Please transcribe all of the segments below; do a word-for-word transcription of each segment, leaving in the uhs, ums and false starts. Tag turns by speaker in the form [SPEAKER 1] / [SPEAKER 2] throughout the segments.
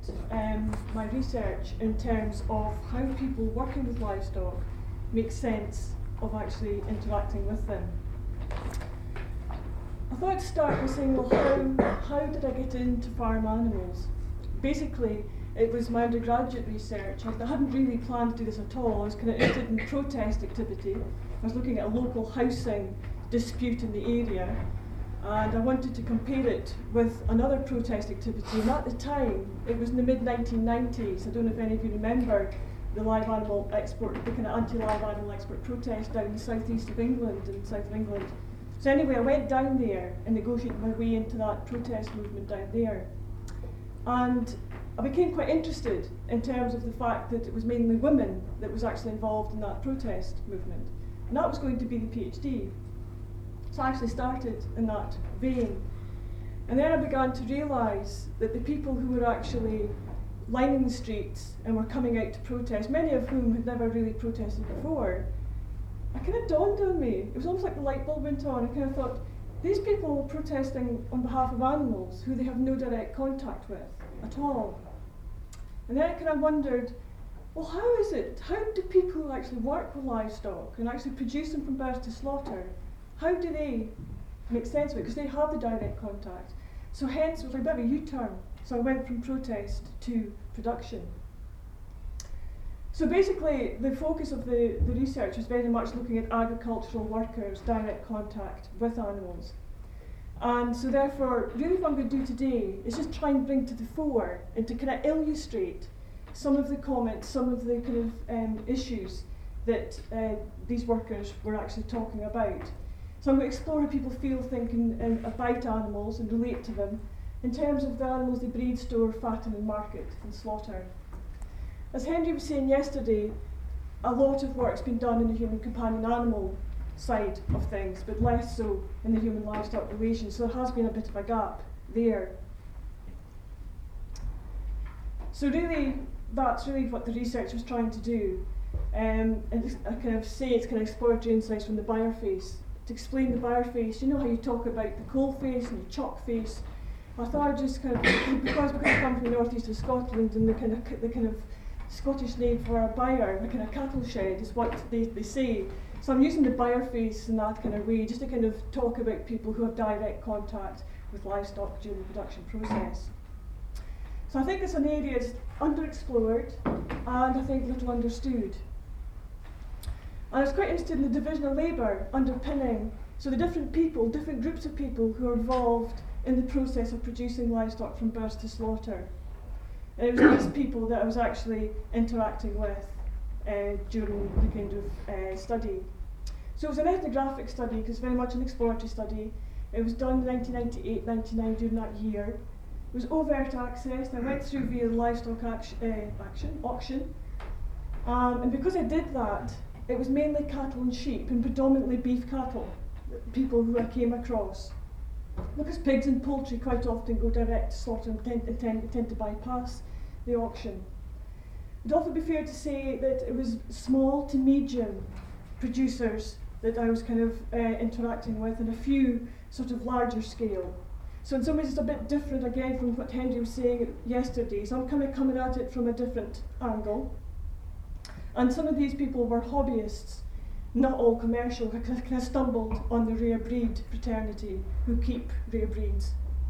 [SPEAKER 1] um, my research in terms of how people working with livestock make sense of actually interacting with them. I thought I'd start by saying, well, how, how did I get into farm animals? Basically, it was my undergraduate research. I hadn't really planned to do this at all. I was kind of interested in protest activity. I was looking at a local housing dispute in the area, and I wanted to compare it with another protest activity. And at the time, it was in the mid nineteen nineties. I don't know if any of you remember the live animal export, the kind of anti-live animal export protest down in the southeast of England, in the south of England. So anyway, I went down there and negotiated my way into that protest movement down there. And I became quite interested in terms of the fact that it was mainly women that was actually involved in that protest movement. And that was going to be the PhD. So I actually started in that vein. And then I began to realise that the people who were actually lining the streets and were coming out to protest, many of whom had never really protested before, it kind of dawned on me. It was almost like the light bulb went on. I kind of thought, these people are protesting on behalf of animals who they have no direct contact with at all. And then I kind of wondered, well, how is it? How do people who actually work with livestock and actually produce them from birth to slaughter, how do they make sense of it? Because they have the direct contact. So hence, it was like a bit of a U-turn. So I went from protest to production. So basically, the focus of the, the research was very much looking at agricultural workers' direct contact with animals. And so therefore, really what I'm going to do today is just try and bring to the fore and to kind of illustrate some of the comments, some of the kind of um, issues that uh, these workers were actually talking about. So I'm going to explore how people feel, think and, and about animals and relate to them in terms of the animals they breed, store, fatten and market and slaughter. As Henry was saying yesterday, a lot of work's been done in the human companion animal side of things, but less so in the human livestock relation, so there has been a bit of a gap there. So really, that's really what the research was trying to do. Um, and I kind of say it's kind of exploratory insights from the buyer face. To explain the buyer face, you know how you talk about the coal face and the chalk face. I thought I'd just kind of, because, because I come from the northeast of Scotland and the kind of the kind of Scottish name for a buyer, the kind of cattle shed is what they, they say. So I'm using the buyer face in that kind of way, just to kind of talk about people who have direct contact with livestock during the production process. So I think it's an area that's underexplored and I think little understood. And I was quite interested in the division of labour underpinning, so the different people, different groups of people who are involved in the process of producing livestock from birth to slaughter. And it was these people that I was actually interacting with uh, during the kind of uh, study. So it was an ethnographic study, because very much an exploratory study. It was done in nineteen ninety-eight ninety-nine during that year. It was overt access, and I went through via the livestock action, uh, action auction. Um, and because I did that, it was mainly cattle and sheep, and predominantly beef cattle, people who I came across. Because pigs and poultry quite often go direct to slaughter and tend, and tend, tend to bypass the auction. It would also be fair to say that it was small to medium producers that I was kind of uh, interacting with, and a few sort of larger scale. So in some ways it's a bit different again from what Henry was saying yesterday, so I'm kind of coming at it from a different angle. And some of these people were hobbyists, not all commercial. I kind of stumbled on the rare breed fraternity who keep rare breeds.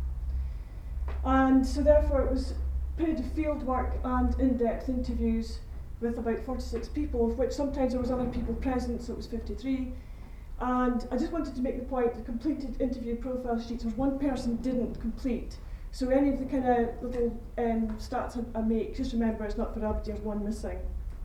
[SPEAKER 1] And so therefore it was period of field work and in-depth interviews with about forty-six people, of which sometimes there was other people present, so it was fifty-three. And I just wanted to make the point, the completed interview profile sheets, there was one person didn't complete. So any of the kind of little um, stats I, I make, just remember it's not for everybody, there's one missing.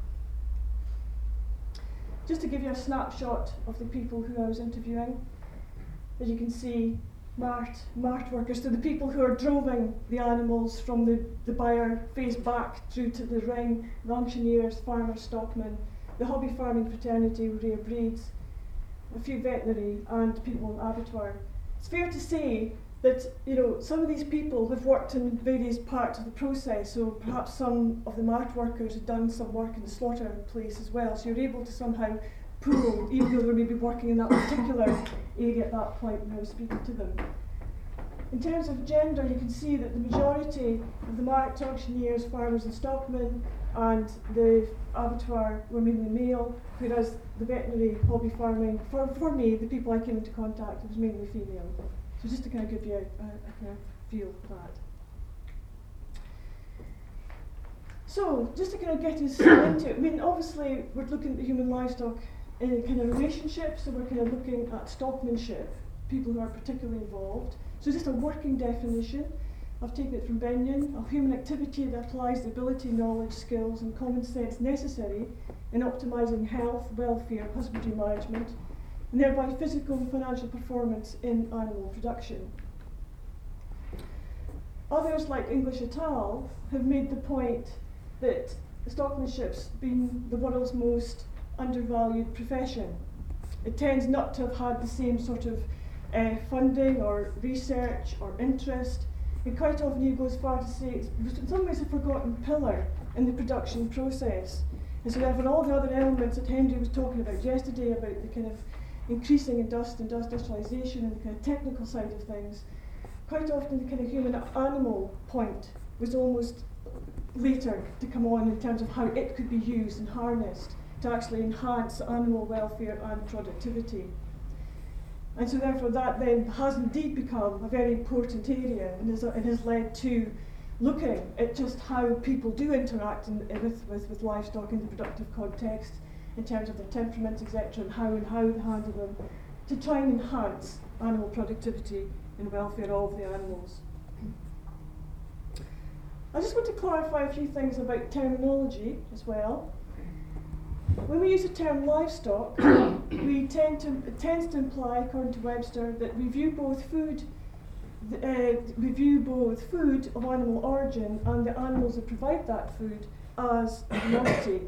[SPEAKER 1] Just to give you a snapshot of the people who I was interviewing, as you can see, mart, mart workers, so the people who are droving the animals from the, the buyer face back through to the ring, the auctioneers, farmers, stockmen, the hobby farming fraternity with rare breeds, a few veterinary and people in abattoir. It's fair to say that, you know, some of these people have worked in various parts of the process, so perhaps some of the mart workers have done some work in the slaughter place as well, so you're able to somehow pool, even though they may be working in that particular area at that point when I was speaking to them. In terms of gender, you can see that the majority of the marked auctioneers, farmers and stockmen, and the abattoir were mainly male, whereas the veterinary hobby farming, for, for me, the people I came into contact with, was mainly female. So just to kind of give you a, a, a kind of feel of that. So, just to kind of get us into it, I mean, obviously we're looking at human livestock in a kind of relationship, so we're kind of looking at stockmanship, people who are particularly involved. So just a working definition, I've taken it from Benyon, of human activity that applies the ability, knowledge, skills and common sense necessary in optimising health, welfare, husbandry management, and thereby physical and financial performance in animal production. Others, like English et al., have made the point that stockmanship's been the world's most undervalued profession. It tends not to have had the same sort of uh, funding or research or interest, and quite often you go as far to say it's in some ways a forgotten pillar in the production process. And so therefore all the other elements that Henry was talking about yesterday, about the kind of increasing industri- industrialisation and the kind of technical side of things, quite often the kind of human-animal point was almost later to come on in terms of how it could be used and harnessed to actually enhance animal welfare and productivity. And so therefore that then has indeed become a very important area and, is, and has led to looking at just how people do interact in, with, with, with livestock in the productive context in terms of their temperaments, et cetera, and how and how they handle them to try and enhance animal productivity and welfare of the animals. I just want to clarify a few things about terminology as well. When we use the term livestock, we tend to, it tends to imply, according to Webster, that we view both food, uh, we view both food of animal origin and the animals that provide that food as a commodity.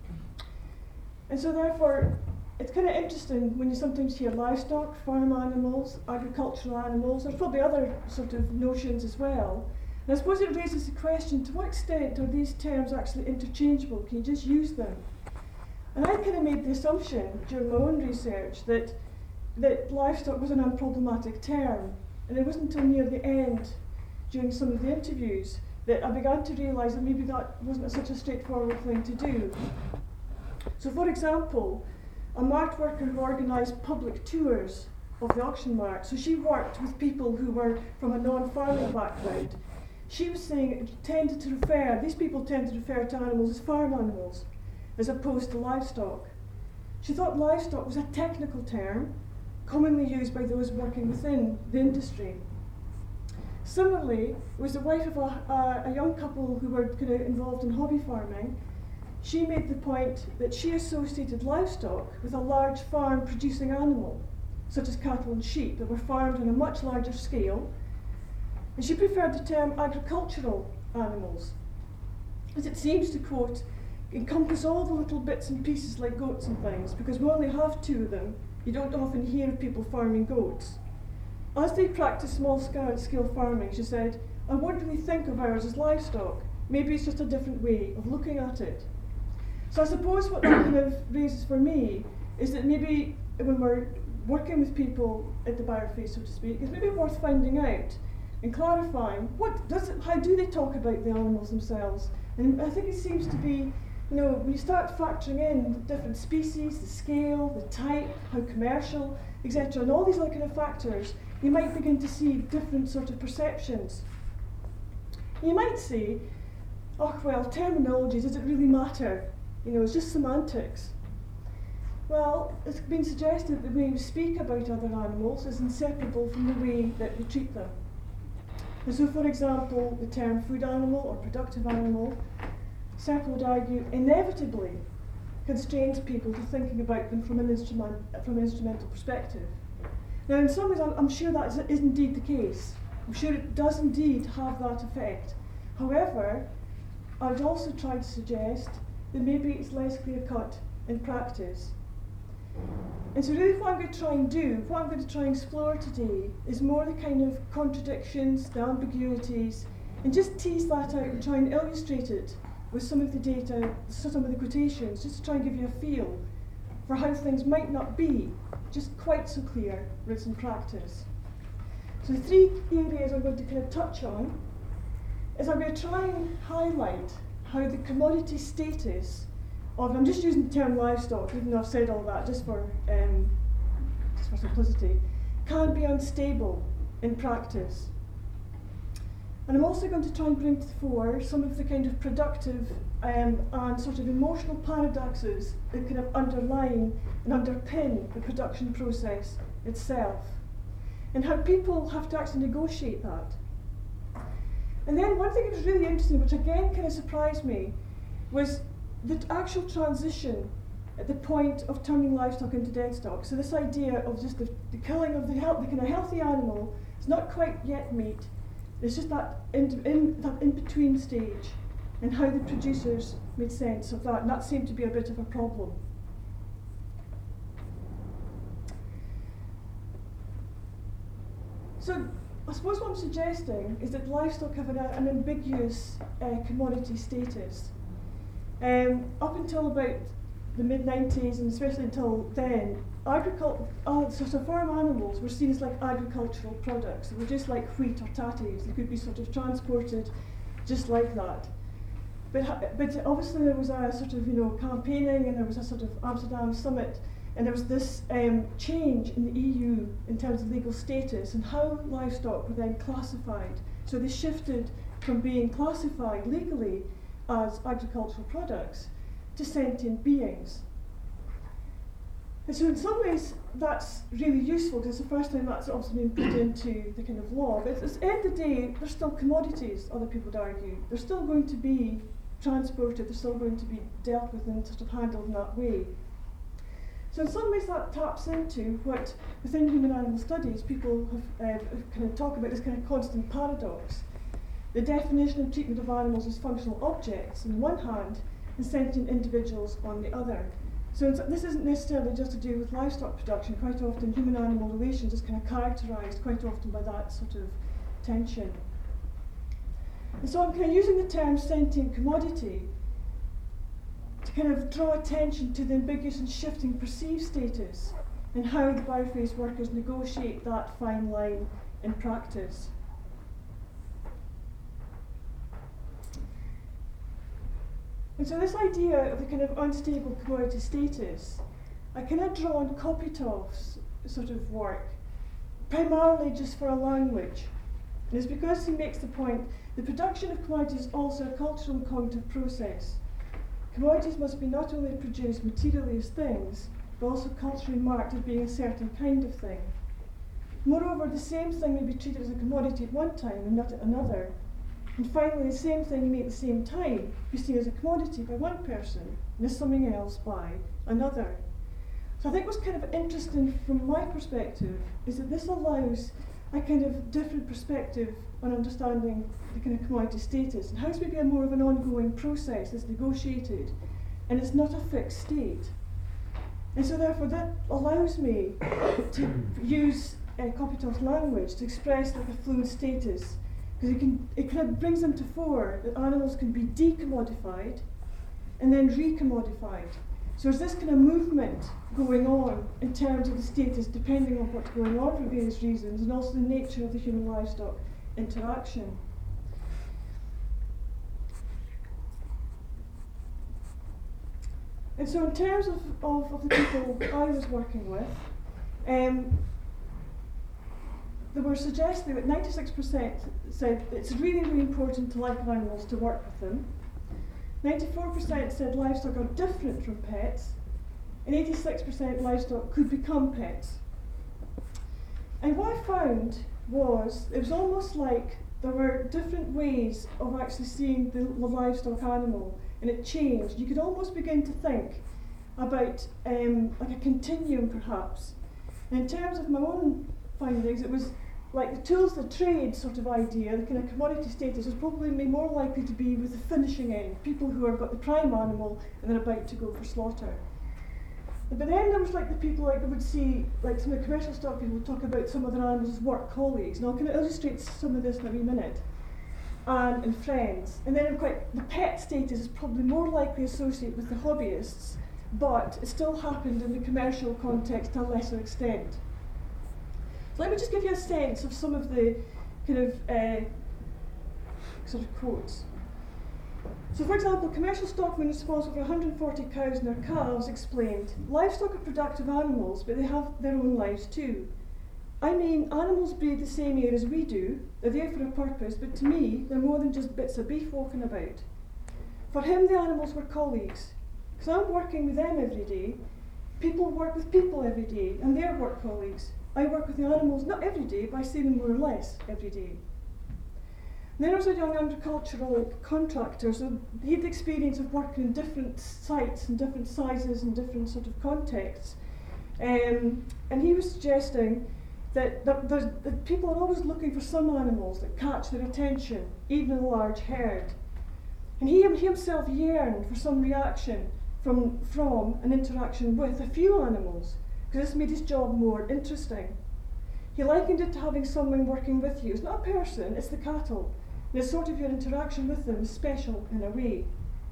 [SPEAKER 1] And so therefore, it's kind of interesting when you sometimes hear livestock, farm animals, agricultural animals. There's probably other sort of notions as well. And I suppose it raises the question, to what extent are these terms actually interchangeable? Can you just use them? And I kind of made the assumption during my own research that, that livestock was an unproblematic term. And it wasn't until near the end, during some of the interviews, that I began to realise that maybe that wasn't such a straightforward thing to do. So for example, a mart worker who organised public tours of the auction mart, so she worked with people who were from a non-farming background. She was saying it tended to refer, these people tended to refer to animals as farm animals, as opposed to livestock. She thought livestock was a technical term, commonly used by those working within the industry. Similarly, it was the wife of a, a, a young couple who were kind of involved in hobby farming. She made the point that she associated livestock with a large farm producing animal, such as cattle and sheep, that were farmed on a much larger scale. And she preferred the term agricultural animals, as it seems to, quote, encompass all the little bits and pieces like goats and things, because we only have two of them. You don't often hear of people farming goats. As they practice small-scale farming, she said, I won't really think of ours as livestock. Maybe it's just a different way of looking at it. So I suppose what that kind of raises for me is that maybe when we're working with people at the bioface, so to speak, it's maybe worth finding out and clarifying what does it, how do they talk about the animals themselves. And I think it seems to be, you know, when you start factoring in the different species, the scale, the type, how commercial, et cetera, and all these other kind of factors, you might begin to see different sort of perceptions. You might say, oh well, terminology, does it really matter? You know, it's just semantics. Well, it's been suggested that the way we speak about other animals is inseparable from the way that we treat them. And so, for example, the term food animal or productive animal, Serple would argue, inevitably constrains people to thinking about them from an, instrument, from an instrumental perspective. Now, in some ways, I'm, I'm sure that is, is indeed the case. I'm sure it does indeed have that effect. However, I'd also try to suggest that maybe it's less clear-cut in practice. And so really what I'm going to try and do, what I'm going to try and explore today, is more the kind of contradictions, the ambiguities, and just tease that out and try and illustrate it with some of the data, some of the quotations, just to try and give you a feel for how things might not be just quite so clear written practice. So the three areas I'm going to kind of touch on is I'm going to try and highlight how the commodity status of, I'm just using the term livestock, even though I've said all that just for, um, just for simplicity, can be unstable in practice. And I'm also going to try and bring to the fore some of the kind of productive um, and sort of emotional paradoxes that kind of underline and underpin the production process itself, and how people have to actually negotiate that. And then one thing that was really interesting, which again kind of surprised me, was the actual transition at the point of turning livestock into dead stock. So this idea of just the, the killing of the, health, the kind of healthy animal, it's not quite yet meat. It's just that in, in, that in-between stage, and how the producers made sense of that, and that seemed to be a bit of a problem. So I suppose what I'm suggesting is that livestock have an, an ambiguous uh, commodity status. Um, up until about the mid nineties, and especially until then, agricul- uh, so, so farm animals were seen as like agricultural products. They were just like wheat or tatties. They could be sort of transported just like that. But, but obviously there was a sort of, you know, campaigning, and there was a sort of Amsterdam summit, and there was this um, change in the E U in terms of legal status and how livestock were then classified. So they shifted from being classified legally as agricultural products to sentient beings. And so in some ways that's really useful, because it's the first time that's also been put into the kind of law. But at the end of the day, they're still commodities, other people would argue. They're still going to be transported, they're still going to be dealt with and sort of handled in that way. So in some ways that taps into what within human animal studies people have, uh, have kind of talk about this kind of constant paradox. The definition and treatment of animals as functional objects on the one hand, and sentient individuals on the other. So this isn't necessarily just to do with livestock production. Quite often human-animal relations is kind of characterised quite often by that sort of tension. And so I'm kind of using the term sentient commodity to kind of draw attention to the ambiguous and shifting perceived status and how the biophase workers negotiate that fine line in practice. And so this idea of the kind of unstable commodity status, I kind of draw on Kopitov's sort of work, primarily just for a language. And it's because he makes the point, the production of commodities is also a cultural and cognitive process. Commodities must be not only produced materially as things, but also culturally marked as being a certain kind of thing. Moreover, the same thing may be treated as a commodity at one time and not at another. And finally, the same thing may at the same time be seen as a commodity by one person and as something else by another. So I think what's kind of interesting from my perspective is that this allows a kind of different perspective on understanding the kind of commodity status, and how it's maybe a more of an ongoing process that's negotiated and it's not a fixed state. And so therefore that allows me to use uh, Kopitov's language to express like a fluid status, because it, can, it kind of brings them to fore that animals can be decommodified and then recommodified. So there's this kind of movement going on in terms of the status depending on what's going on for various reasons, and also the nature of the human livestock interaction. And so in terms of, of, of the people I was working with, um, they were suggesting that ninety-six percent said it's really, really important to like animals, to work with them. ninety-four percent said livestock are different from pets, and eighty-six percent livestock could become pets. And what I found was, it was almost like there were different ways of actually seeing the, the livestock animal, and it changed. You could almost begin to think about um, like a continuum perhaps. And in terms of my own findings, it was like the tools of the trade sort of idea, the kind of commodity status was probably more likely to be with the finishing end, people who have got the prime animal and they're about to go for slaughter. But then there was like the people like I would see, like some of the commercial stock people would talk about some of their animals as work colleagues, and I'll kind of illustrate some of this in a wee minute, and, and friends. And then quite, the pet status is probably more likely associated with the hobbyists, but it still happened in the commercial context to a lesser extent. So let me just give you a sense of some of the kind of uh, sort of quotes. So for example, commercial stockmen responsible for one hundred forty cows and their calves explained, livestock are productive animals, but they have their own lives too. I mean, animals breathe the same air as we do, they're there for a purpose, but to me, they're more than just bits of beef walking about. For him, the animals were colleagues, because I'm working with them every day. People work with people every day, and they're work colleagues. I work with the animals not every day, but I see them more or less every day. And then there was a young agricultural contractor, so he had the experience of working in different sites and different sizes and different sort of contexts. Um, and he was suggesting that, that, that people are always looking for some animals that catch their attention, even in a large herd. And he, he himself yearned for some reaction from, from an interaction with a few animals, because this made his job more interesting. He likened it to having someone working with you. It's not a person, it's the cattle. And it's sort of your interaction with them is special in a way.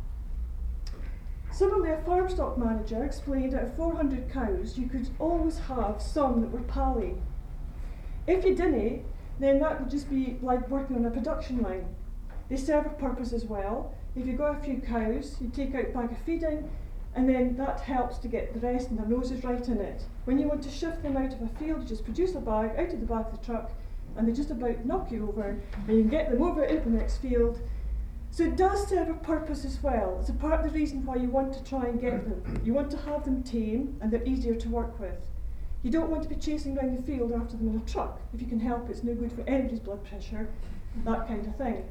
[SPEAKER 1] Similarly, a farm stock manager explained out of four hundred cows, you could always have some that were pally. If you didn't, then that would just be like working on a production line. They serve a purpose as well. If you've got a few cows, you take out a bag of feeding, and then that helps to get the rest and their noses right in it. When you want to shift them out of a field, you just produce a bag out of the back of the truck, and they just about knock you over, and you can get them over into the next field. So it does serve a purpose as well. It's a part of the reason why you want to try and get them. You want to have them tame, and they're easier to work with. You don't want to be chasing around the field after them in a truck. If you can help it, it's no good for anybody's blood pressure, that kind of thing.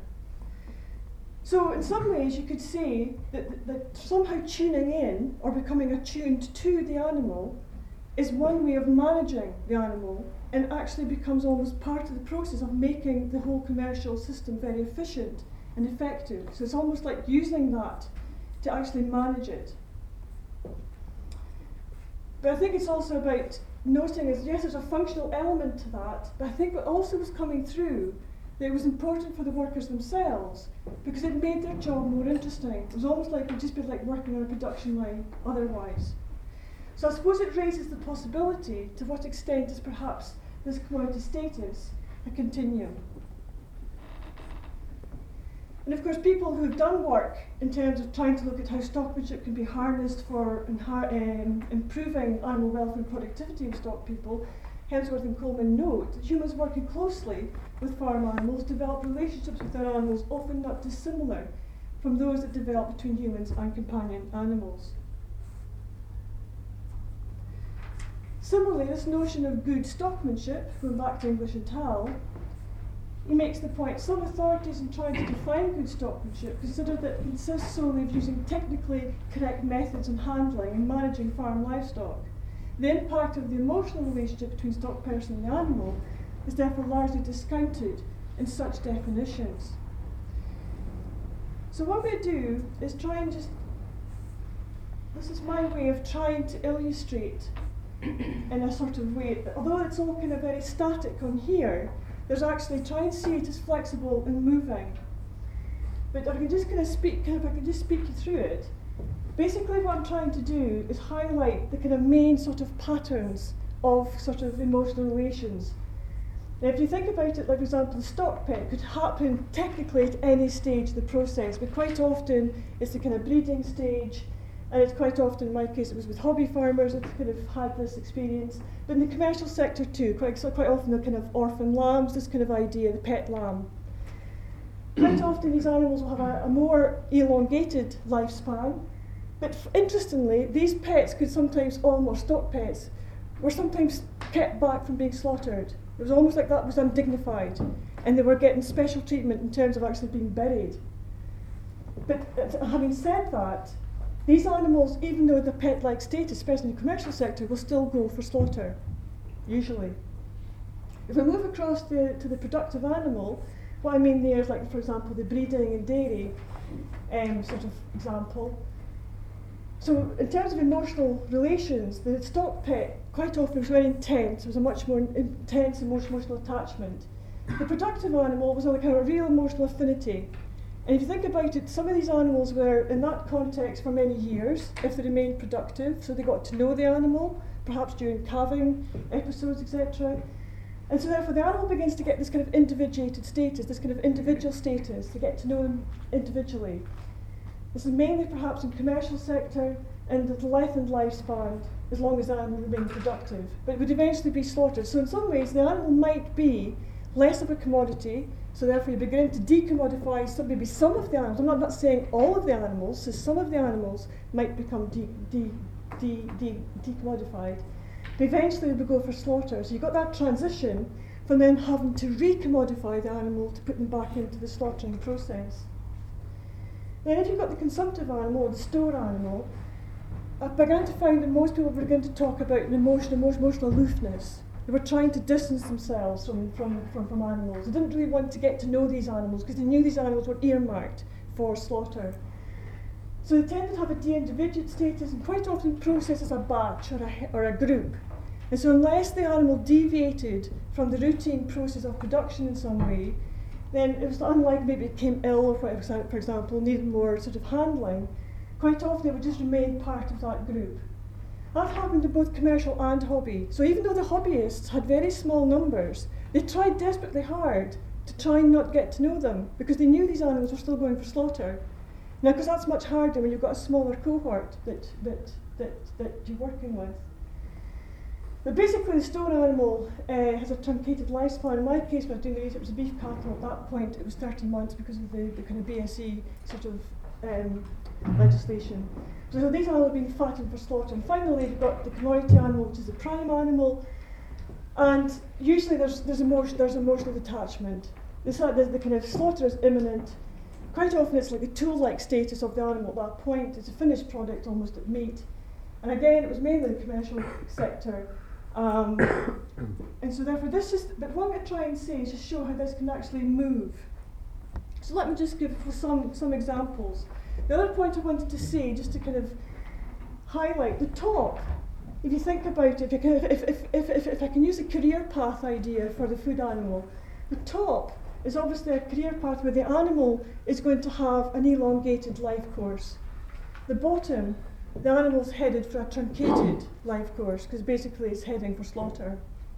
[SPEAKER 1] So in some ways you could say that, that, that somehow tuning in or becoming attuned to the animal is one way of managing the animal, and actually becomes almost part of the process of making the whole commercial system very efficient and effective. So it's almost like using that to actually manage it. But I think it's also about noting is, yes, there's a functional element to that, but I think what also was coming through, that it was important for the workers themselves, because it made their job more interesting. It was almost like it would just be like working on a production line otherwise. So I suppose it raises the possibility, to what extent is perhaps this commodity status a continuum? And of course, people who've done work in terms of trying to look at how stockmanship can be harnessed for um, improving animal welfare and productivity of stock people, Hemsworth and Coleman note that humans working closely with farm animals develop relationships with their animals often not dissimilar from those that develop between humans and companion animals. Similarly, this notion of good stockmanship, going back to English and Tal, he makes the point some authorities in trying to define good stockmanship consider that it consists solely of using technically correct methods in handling and managing farm livestock. The impact of the emotional relationship between stock person and the animal is therefore largely discounted in such definitions. So what I'm going to do is try and just, this is my way of trying to illustrate in a sort of way, although it's all kind of very static on here, there's actually, try and see it as flexible and moving. But I can just kind of speak, kind of, I can just speak you through it. Basically what I'm trying to do is highlight the kind of main sort of patterns of sort of emotional relations. Now if you think about it, like for example, the stock pet could happen technically at any stage of the process, but quite often it's the kind of breeding stage, and it's quite often, in my case, it was with hobby farmers that kind of had this experience. But in the commercial sector too, quite, so quite often the kind of orphan lambs, this kind of idea, the pet lamb. Quite often these animals will have a, a more elongated lifespan, but f interestingly, these pets could sometimes, almost stock pets, were sometimes kept back from being slaughtered. It was almost like that was undignified, and they were getting special treatment in terms of actually being buried. But uh, having said that, these animals, even though the pet-like status, especially in the commercial sector, will still go for slaughter, usually. If we move across the, to the productive animal, what I mean there is, like, for example, the breeding and dairy um, sort of example. So in terms of emotional relations, the stock pet quite often was very intense. It was a much more intense emotional, emotional attachment. The productive animal was a kind of a real emotional affinity. And if you think about it, some of these animals were in that context for many years, if they remained productive, so they got to know the animal, perhaps during calving episodes, et cetera. And so therefore the animal begins to get this kind of individuated status, this kind of individual status, to get to know them individually. This is mainly perhaps in commercial sector and the lengthened lifespan, as long as the animal remains productive. But it would eventually be slaughtered. So in some ways the animal might be less of a commodity, so therefore you begin to decommodify some, maybe some of the animals. I'm not, not saying all of the animals, so some of the animals might become de, de, de, de, decommodified. But eventually we go for slaughter. So you've got that transition from then having to recommodify the animal to put them back into the slaughtering process. Then if you've got the consumptive animal, or the store animal, I began to find that most people were going to talk about an emotional, emotional aloofness. They were trying to distance themselves from, from, from, from animals. They didn't really want to get to know these animals because they knew these animals were earmarked for slaughter. So they tended to have a de-individuate status and quite often processed as a batch or a, or a group. And so unless the animal deviated from the routine process of production in some way, then it was unlike maybe it became ill or whatever, for example, needed more sort of handling. Quite often it would just remain part of that group. That happened in both commercial and hobby. So even though the hobbyists had very small numbers, they tried desperately hard to try and not get to know them because they knew these animals were still going for slaughter. Now, because that's much harder when you've got a smaller cohort that, that, that, that you're working with. But basically the store animal uh, has a truncated lifespan. In my case, when I was doing the research, it was a beef cattle. At that point, it was thirty months because of the, the kind of B S E sort of um, legislation. So these animals have been fattened for slaughter. And finally, you've got the commodity animal, which is the prime animal. And usually there's, there's, emotion, there's emotional detachment. This, uh, the, the kind of slaughter is imminent. Quite often it's like a tool-like status of the animal at that point. It's a finished product almost at meat. And again, it was mainly the commercial sector. Um, and so therefore this is, but what I'm going to try and say is just show how this can actually move. So let me just give some, some examples. The other point I wanted to say, just to kind of highlight, the top, if you think about it, if, you can, if, if, if, if, if I can use a career path idea for the food animal, the top is obviously a career path where the animal is going to have an elongated life course. The bottom, the animal's headed for a truncated life course because basically it's heading for slaughter.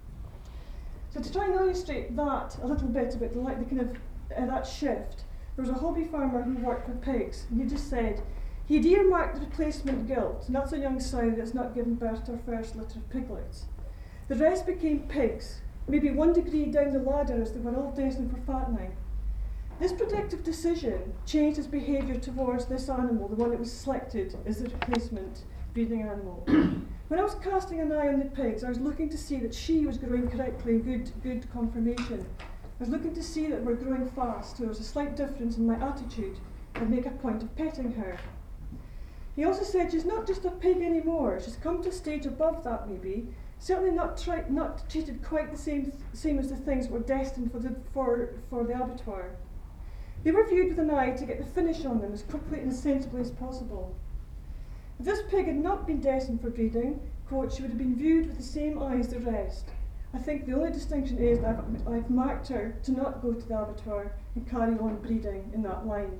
[SPEAKER 1] So to try and illustrate that a little bit about the, like, the kind of uh, that shift, there was a hobby farmer who worked for pigs, and he just said he'd earmarked the replacement gilt, and that's a young sow that's not given birth to her first litter of piglets. The rest became pigs, maybe one degree down the ladder as they were all destined for fattening. This predictive decision changed his behaviour towards this animal, the one that was selected as the replacement breeding animal. When I was casting an eye on the pigs, I was looking to see that she was growing correctly, good, good conformation. I was looking to see that we're growing fast, so there was a slight difference in my attitude. I'd make a point of petting her. He also said she's not just a pig anymore, she's come to a stage above that maybe, certainly not, tri- not treated quite the same, th- same as the things that were destined for the, for, for the abattoir. They were viewed with an eye to get the finish on them as quickly and sensibly as possible. If this pig had not been destined for breeding, quote, she would have been viewed with the same eye as the rest. I think the only distinction is that I've, I've marked her to not go to the abattoir and carry on breeding in that line.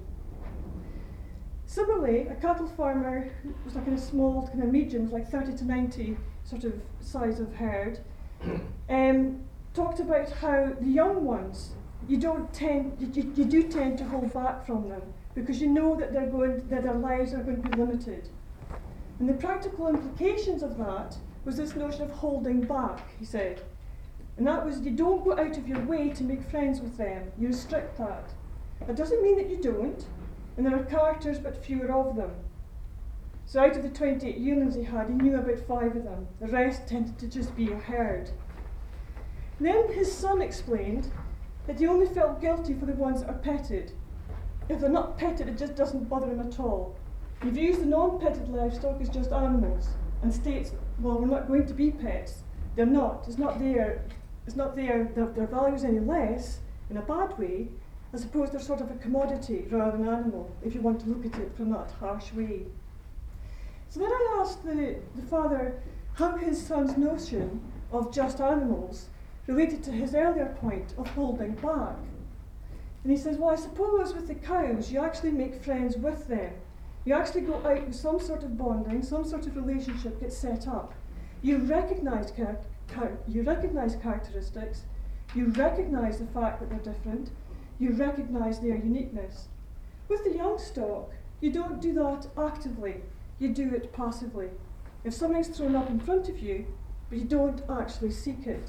[SPEAKER 1] Similarly, a cattle farmer who was like in a small kind of medium, like thirty to ninety sort of size of herd, um, talked about how the young ones, you don't tend, you, you do tend to hold back from them because you know that they're going, that their lives are going to be limited. And the practical implications of that was this notion of holding back, he said. And that was, you don't go out of your way to make friends with them, you restrict that. That doesn't mean that you don't, and there are characters but fewer of them. So out of the twenty-eight yearlings he had, he knew about five of them. The rest tended to just be a herd. And then his son explained that he only felt guilty for the ones that are petted. If they're not petted, it just doesn't bother him at all. He views the non-petted livestock as just animals and states, well, we're not going to be pets. They're not. It's not their, it's not their, their, their values any less, in a bad way. I suppose they're sort of a commodity rather than an animal, if you want to look at it from that harsh way. So then I asked the, the father how his son's notion of just animals related to his earlier point of holding back. And he says, well, I suppose with the cows, you actually make friends with them. You actually go out with some sort of bonding, some sort of relationship gets set up. You recognise char- char- you recognise characteristics, You recognise the fact that they're different. You recognise their uniqueness. With the young stock, you don't do that actively. You do it passively. If something's thrown up in front of you, but you don't actually seek it.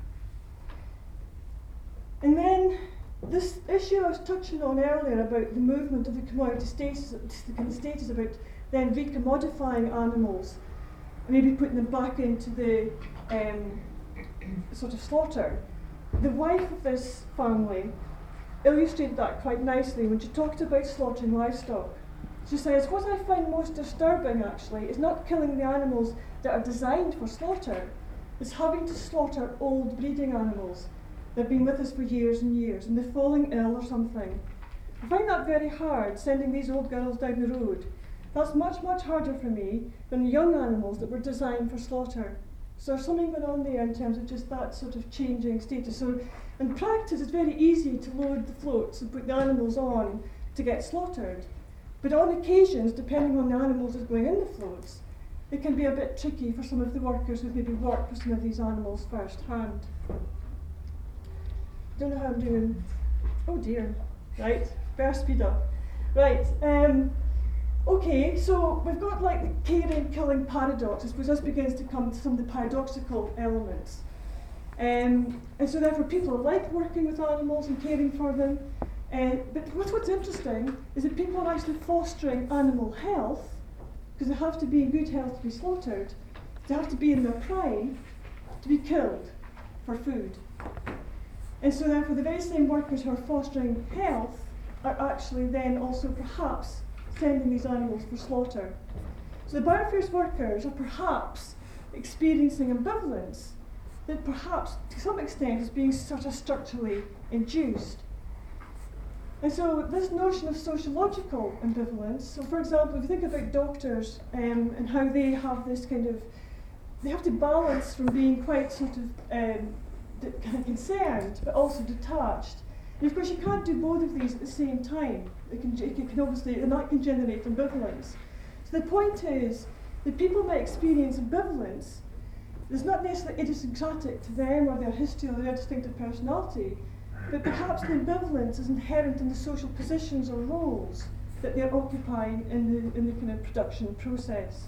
[SPEAKER 1] And then this issue I was touching on earlier about the movement of the commodity status, the kind of status about then recommodifying animals, and maybe putting them back into the um, sort of slaughter. The wife of this family illustrated that quite nicely when she talked about slaughtering livestock. She says, what I find most disturbing actually is not killing the animals that are designed for slaughter, it's having to slaughter old breeding animals. They've been with us for years and years, and they're falling ill or something. I find that very hard, sending these old girls down the road. That's much, much harder for me than the young animals that were designed for slaughter. So there's something going on there in terms of just that sort of changing status. So in practice, it's very easy to load the floats and put the animals on to get slaughtered. But on occasions, depending on the animals that's going in the floats, it can be a bit tricky for some of the workers who've maybe worked with some of these animals firsthand. Don't know how I'm doing. Oh dear. Right, better speed up. Right. Um, okay, so we've got like the caring killing paradox. I suppose this begins to come to some of the paradoxical elements. Um, and so therefore people like working with animals and caring for them. Uh, but what's, what's interesting is that people are actually fostering animal health, because they have to be in good health to be slaughtered. They have to be in their prime to be killed for food. And so therefore the very same workers who are fostering health are actually then also perhaps sending these animals for slaughter. So the biofuels workers are perhaps experiencing ambivalence that perhaps to some extent is being sort of structurally induced. And so this notion of sociological ambivalence, so for example, if you think about doctors um, and how they have this kind of, they have to balance from being quite sort of um, kind of concerned, but also detached. And of course, you can't do both of these at the same time. It can, it can obviously, and that can generate ambivalence. So the point is that people may experience ambivalence. It's not necessarily idiosyncratic to them or their history or their distinctive personality, but perhaps the ambivalence is inherent in the social positions or roles that they're occupying in the in the kind of production process.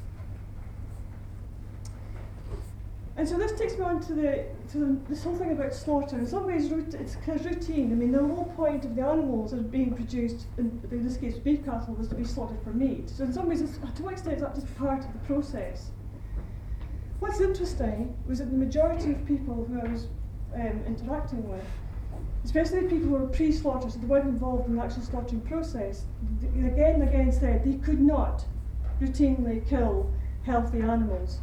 [SPEAKER 1] And so this takes me on to the to the, this whole thing about slaughter. In some ways, it's kind of routine. I mean, the whole point of the animals that are being produced, in, in this case, beef cattle, was to be slaughtered for meat. So in some ways, it's, to what extent is that just part of the process? What's interesting was that the majority of people who I was um, interacting with, especially the people who were pre-slaughter, so they weren't involved in the actual slaughtering process, they again and again said they could not routinely kill healthy animals.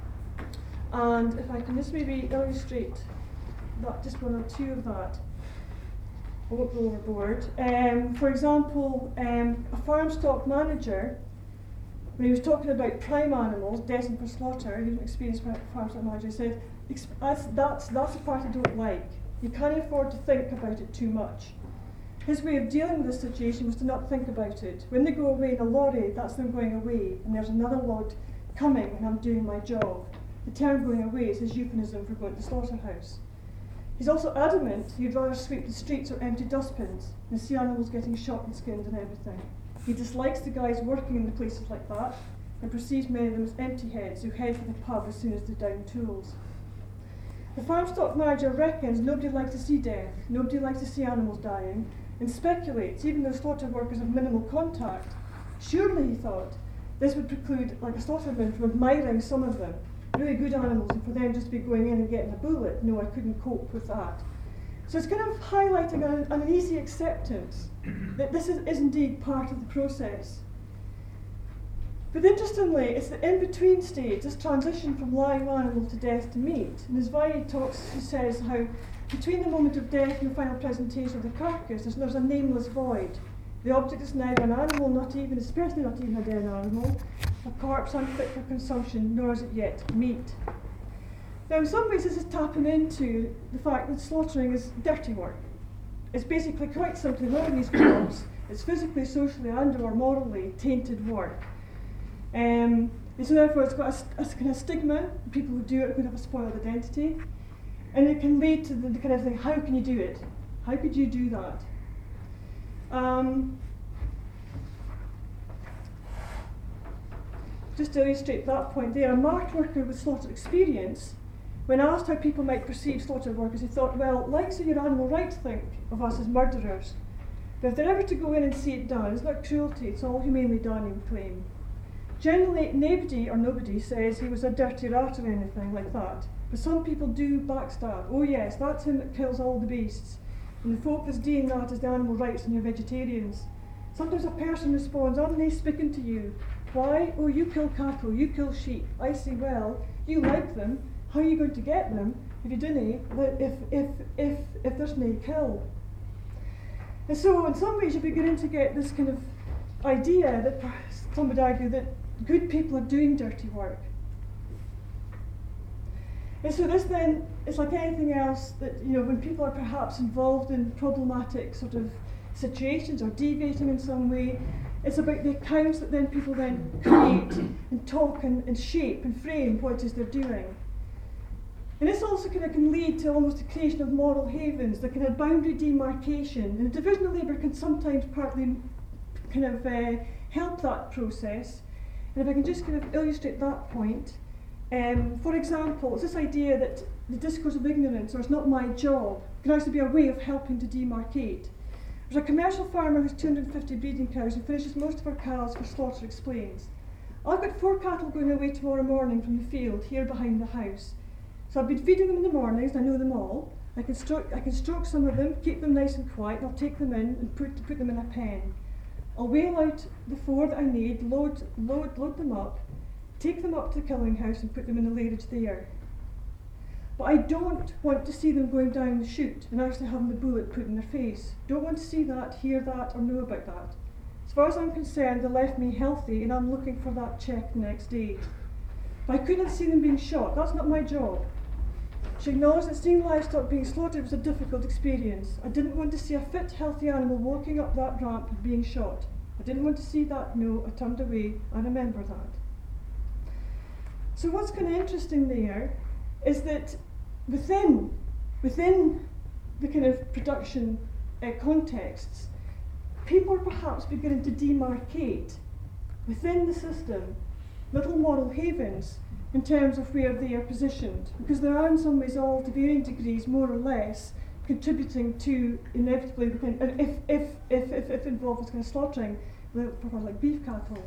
[SPEAKER 1] And if I can just maybe illustrate that, just one or two of that, I won't go overboard. Um, for example, um, a farm stock manager, when he was talking about prime animals destined for slaughter, he was an experienced farm stock manager, said, that's, that's, that's the part I don't like. You can't afford to think about it too much. His way of dealing with this situation was to not think about it. When they go away in a lorry, that's them going away, and there's another load coming, and I'm doing my job. The term going away is his euphemism for going to the slaughterhouse. He's also adamant he'd rather sweep the streets or empty dustbins than see animals getting shot and skinned and everything. He dislikes the guys working in the places like that and perceives many of them as empty heads who head for the pub as soon as they're down tools. The farm stock manager reckons nobody likes to see death, nobody likes to see animals dying, and speculates, even though slaughter workers have minimal contact, surely, he thought, this would preclude like a slaughterman from admiring some of them, really good animals, and for them just to be going in and getting a bullet. No, I couldn't cope with that. So it's kind of highlighting an, an uneasy acceptance that this is, is indeed part of the process. But interestingly, it's the in-between stage, this transition from live animal to death to meat. And as Vi talks, she says how between the moment of death and the final presentation of the carcass, there's, there's a nameless void. The object is neither an animal, not even, especially not even a dead animal, a corpse unfit for consumption, nor is it yet meat. Now, in some ways, this is tapping into the fact that slaughtering is dirty work. It's basically quite simply loading these crops. It's physically, socially, and/or morally tainted work. Um, and so, therefore, it's got a, a kind of stigma. People who do it are going to have a spoiled identity. And it can lead to the, the kind of thing, how can you do it? How could you do that? Um, just to illustrate that point there, a marked worker with slaughter experience, when asked how people might perceive slaughter workers, he thought, well, like so your animal rights think of us as murderers. But if they're ever to go in and see it done, it's not cruelty, it's all humanely done, he would claim. Generally, nobody or nobody says he was a dirty rat or anything like that. But some people do backstab. Oh yes, that's him that kills all the beasts. And the folk that's doing that is the animal rights and your vegetarians. Sometimes a person responds, aren't they speaking to you? Why? Oh, you kill cattle, you kill sheep. I say, well, you like them. How are you going to get them if you didn't? If, if, if, if there's no kill. And so in some ways you're beginning to get this kind of idea that some would argue that good people are doing dirty work. And so this then is like anything else that, you know, when people are perhaps involved in problematic sort of situations or deviating in some way, it's about the accounts that then people then create and talk and, and shape and frame what it is they're doing. And this also kind of can lead to almost the creation of moral havens, the kind of boundary demarcation. And the division of labour can sometimes partly kind of uh, help that process. And if I can just kind of illustrate that point, um, for example, it's this idea that the discourse of ignorance, or it's not my job, can actually be a way of helping to demarcate. There's a commercial farmer who's two hundred fifty breeding cows who finishes most of her cows for slaughter explains, I've got four cattle going away tomorrow morning from the field here behind the house. So I've been feeding them in the mornings, I know them all. I can stroke, I can stroke some of them, keep them nice and quiet, and I'll take them in and put, put them in a pen. I'll whale out the four that I need, load, load, load them up, take them up to the killing house and put them in the lairage there. But I don't want to see them going down the chute and actually having the bullet put in their face. Don't want to see that, hear that, or know about that. As far as I'm concerned, they left me healthy and I'm looking for that check the next day. But I couldn't see them being shot, that's not my job. She acknowledged that seeing livestock being slaughtered was a difficult experience. I didn't want to see a fit, healthy animal walking up that ramp and being shot. I didn't want to see that, no, I turned away, I remember that. So what's kind of interesting there is that within, within the kind of production uh, contexts, people are perhaps beginning to demarcate within the system little moral havens in terms of where they are positioned, because there are in some ways all to varying degrees more or less contributing to inevitably the kind of, if, if, if, if, if involved with kind of slaughtering for like beef cattle.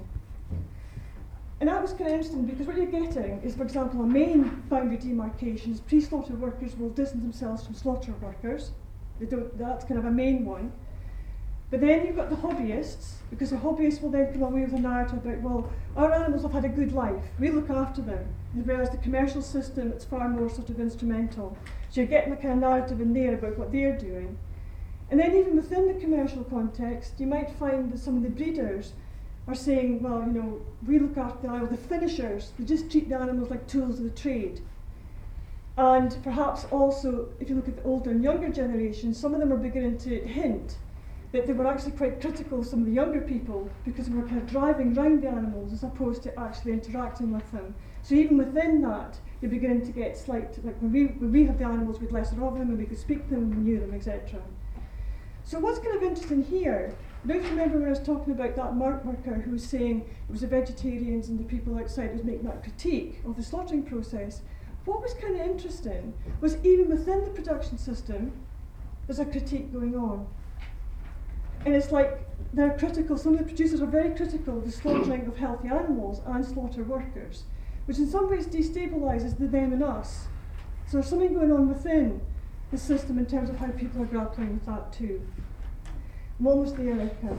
[SPEAKER 1] And that was kind of interesting because what you're getting is, for example, a main boundary demarcation is pre-slaughter workers will distance themselves from slaughter workers. They don't, that's kind of a main one. But then you've got the hobbyists, because the hobbyists will then come away with a narrative about, well, our animals have had a good life, we look after them. Whereas the commercial system, it's far more sort of instrumental. So you're getting the kind of narrative in there about what they're doing. And then even within the commercial context, you might find that some of the breeders are saying, well, you know, we look after the animals, the finishers, they just treat the animals like tools of the trade. And perhaps also, if you look at the older and younger generations, some of them are beginning to hint that they were actually quite critical of some of the younger people because they were kind of driving round the animals as opposed to actually interacting with them. So even within that, you're beginning to get slight, like when we, when we had the animals, we had lesser of them and we could speak to them and we knew them, et cetera. So what's kind of interesting here, I don't remember when I was talking about that mark worker who was saying it was the vegetarians and the people outside was making that critique of the slaughtering process. What was kind of interesting was even within the production system, there's a critique going on. And it's like they're critical, some of the producers are very critical of the slaughtering of healthy animals and slaughter workers, which in some ways destabilises the them and us. So there's something going on within the system in terms of how people are grappling with that too. I'm almost there, Erica.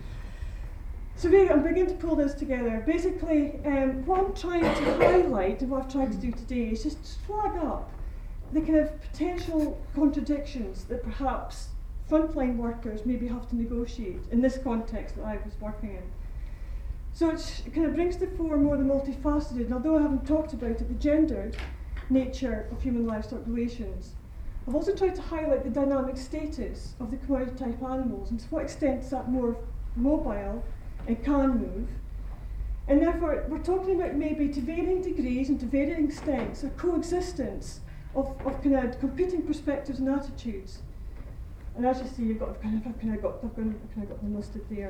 [SPEAKER 1] So really, I'm beginning to pull this together. Basically, um, what I'm trying to highlight and what I've tried to do today is just flag up the kind of potential contradictions that perhaps frontline workers maybe have to negotiate in this context that I was working in. So it kind of brings to fore more the multifaceted, and although I haven't talked about it, the gendered nature of human-livestock relations. I've also tried to highlight the dynamic status of the commodity type animals and to what extent is that more mobile and can move. And therefore we're talking about maybe to varying degrees and to varying extents a coexistence of, of kind of competing perspectives and attitudes. And as you see, you've got kind of, I've kind of got, I've kind of got them listed there.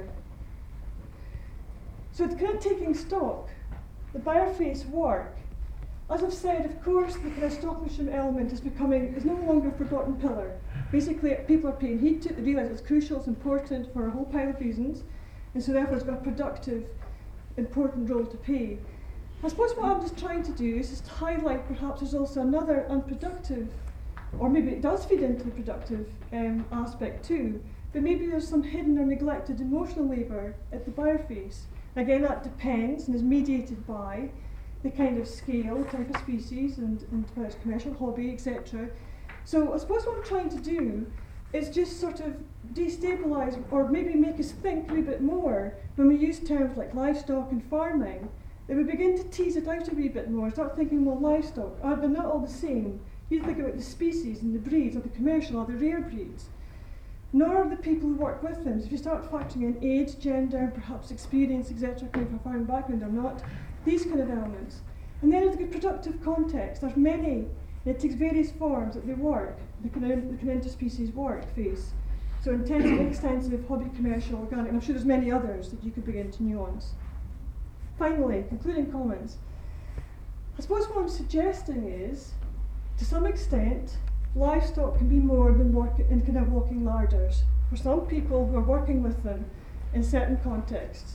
[SPEAKER 1] So it's kind of taking stock. The Bioface work, as I've said, of course, the kind of Stockmanship element is becoming, is no longer a forgotten pillar. Basically, people are paying heed to it, they realise it's crucial, it's important for a whole pile of reasons, and so therefore it's got a productive, important role to play. I suppose what I'm just trying to do is just highlight perhaps there's also another unproductive, or maybe it does feed into the productive um, aspect too, but maybe there's some hidden or neglected emotional labour at the Bioface. Again, that depends and is mediated by the kind of scale, type of species, and, and whether it's commercial, hobby, et cetera. So I suppose what I'm trying to do is just sort of destabilise, or maybe make us think a wee bit more when we use terms like livestock and farming, that we begin to tease it out a wee bit more, start thinking, well, livestock, are they not all the same? You think about the species and the breeds, or the commercial, or the rare breeds. Nor are the people who work with them. So if you start factoring in age, gender, perhaps experience, et cetera, kind of a farming background or not, these kind of elements. And then there's the productive context. There's many, and it takes various forms that they work, the kind of, the kind of interspecies work phase. So intensive, extensive, hobby, commercial, organic, and I'm sure there's many others that you could begin to nuance. Finally, concluding comments. I suppose what I'm suggesting is, to some extent, livestock can be more than work in kind of walking larders for some people who are working with them in certain contexts.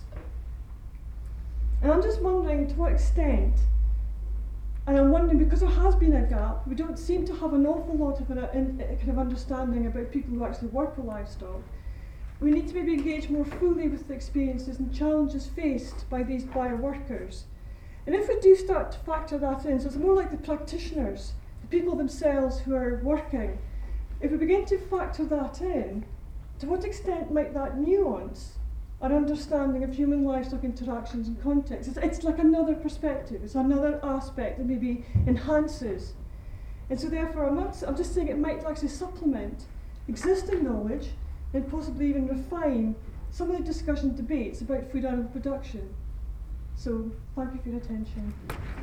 [SPEAKER 1] And I'm just wondering to what extent, and I'm wondering because there has been a gap, we don't seem to have an awful lot of a, in, a kind of understanding about people who actually work with livestock. We need to maybe engage more fully with the experiences and challenges faced by these bio workers. And if we do start to factor that in, so it's more like the practitioners, people themselves who are working, if we begin to factor that in, to what extent might that nuance our understanding of human livestock interactions and context? It's, it's like another perspective, it's another aspect that maybe enhances. And so therefore I'm, not, I'm just saying it might actually supplement existing knowledge and possibly even refine some of the discussion debates about food animal production. So thank you for your attention.